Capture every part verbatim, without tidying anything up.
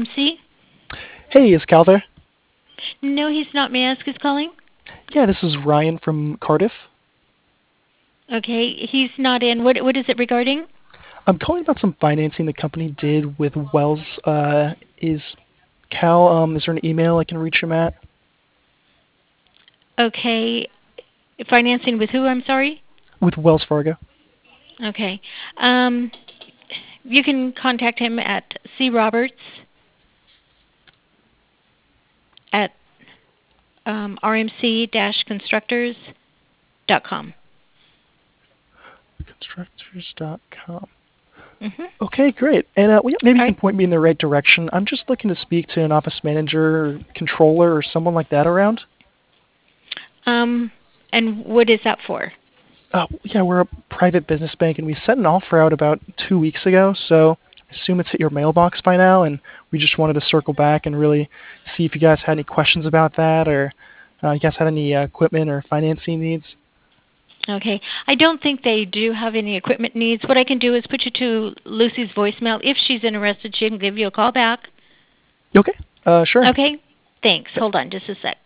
M C? Hey, is Cal there? No, he's not. May I ask who's calling? Yeah, this is Ryan from Cardiff. Okay, he's not in. What What is it regarding? I'm calling about some financing the company did with Wells. Uh, is Cal, um, is there an email I can reach him at? Okay, financing with who? I'm sorry. With Wells Fargo. Okay, um, you can contact him at C Roberts at um, r m c dash constructors dot com. Constructors dot com. Mm-hmm. Okay, great. And uh, well, yeah, maybe you All can right. point me in the right direction. I'm just looking to speak to an office manager, or controller, or someone like that around. Um, and what is that for? Uh, yeah, we're a private business bank, and we sent an offer out about two weeks ago, so I assume it's hit your mailbox by now, and we just wanted to circle back and really see if you guys had any questions about that, or uh, you guys had any uh, equipment or financing needs. Okay. I don't think they do have any equipment needs. What I can do is put you to Lucy's voicemail. If she's interested, she can give you a call back. Okay, uh, sure. Okay? Thanks. Yep. Hold on just a sec.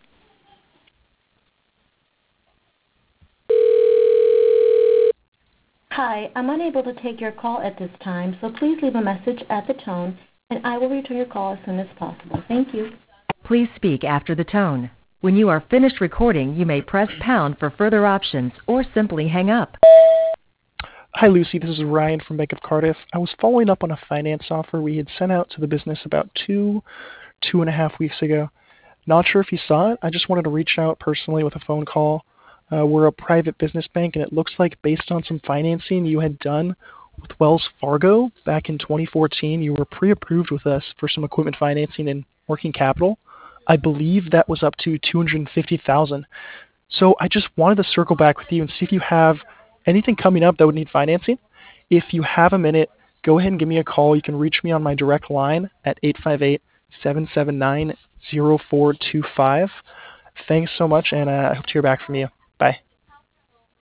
Hi, I'm unable to take your call at this time, so please leave a message at the tone, and I will return your call as soon as possible. Thank you. Please speak after the tone. When you are finished recording, you may press pound for further options or simply hang up. Hi, Lucy. This is Ryan from Bank of Cardiff. I was following up on a finance offer we had sent out to the business about two, two and a half weeks ago. Not sure if you saw it. I just wanted to reach out personally with a phone call. Uh, we're a private business bank, and it looks like based on some financing you had done with Wells Fargo back in twenty fourteen, you were pre-approved with us for some equipment financing and working capital. I believe that was up to two hundred fifty thousand dollars. So I just wanted to circle back with you and see if you have anything coming up that would need financing. If you have a minute, go ahead and give me a call. You can reach me on my direct line at eight five eight, seven seven nine, zero four two five. Thanks so much, and uh, I hope to hear back from you. Bye.